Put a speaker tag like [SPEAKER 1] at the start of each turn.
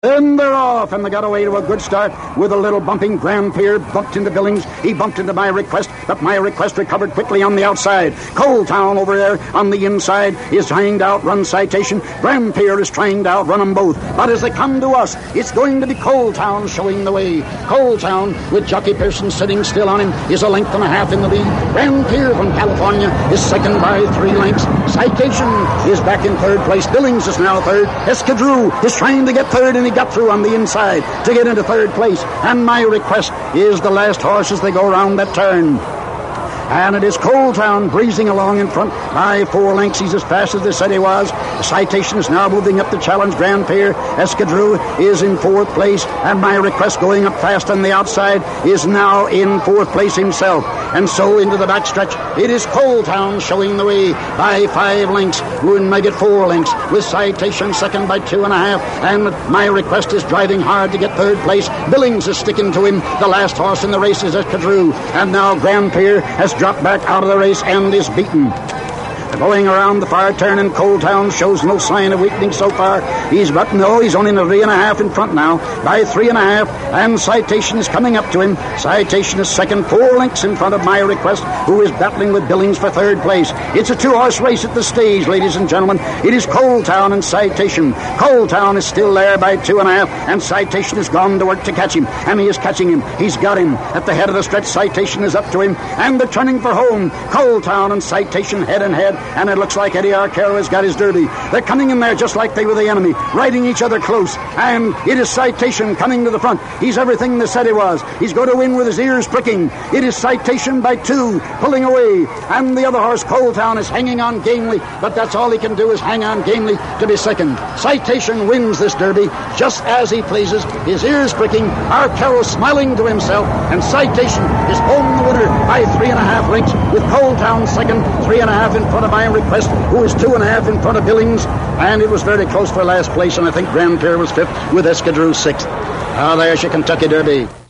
[SPEAKER 1] Then they're off, and they got away to a good start with a little bumping. Grand Pierre bumped into Billings. He bumped into My Request, but My Request recovered quickly on the outside. Coal Town over there on the inside is trying to outrun Citation. Grand Pierre is trying to outrun them both. But as they come to us, it's going to be Coal Town showing the way. Coal Town, with Jockey Pearson sitting still on him, is a length and a half in the lead. Grand Pierre from California is second by 3 lengths. Citation is back in third place. Billings is now third. Escadrille is trying to get third, and he got through on the inside to get into third place. And My Request is the last horse as they go around that turn. And it is Coal Town breezing along in front by 4 lengths. He's as fast as they said he was. Citation is now moving up the challenge. Grand Pierre Escadrille is in 4th place, and My Request going up fast on the outside is now in 4th place himself. And so into the backstretch, it is Coal Town showing the way by 5 lengths. Woon may get 4 lengths, with Citation second by 2.5, and My Request is driving hard to get third place. Billings is sticking to him. The last horse in the race is Escadrille, and now Grand Pierre has dropped back out of the race and is beaten. Going around the far turn, and Coal Town shows no sign of weakening so far. He's only in a 3.5 in front now by 3.5, and Citation is coming up to him. Citation is second, 4 lengths in front of My Request, who is battling with Billings for third place. It's a 2-horse race at the stage, ladies and gentlemen. It is Coal Town and Citation. Coal Town is still there by 2.5, and Citation has gone to work to catch him, and he is catching him. He's got him at the head of the stretch. Citation is up to him, and they're turning for home. Coal Town and Citation head and head, and it looks like Eddie Arcaro has got his derby. They're coming in there just like they were the enemy, riding each other close, and it is Citation coming to the front. He's everything they said he was. He's going to win with his ears pricking. It is Citation by 2, pulling away, and the other horse, Coal Town, is hanging on gamely, but that's all he can do is hang on gamely to be second. Citation wins this derby just as he pleases, his ears pricking, Arcaro smiling to himself, and Citation is home the winner by 3.5 lengths, with Coal Town second, 3.5 in front of My Request, who is 2.5 in front of Billings, and it was very close for last place, and I think Grand Pierre was 5th, with Escadrille 6th. There's your Kentucky Derby.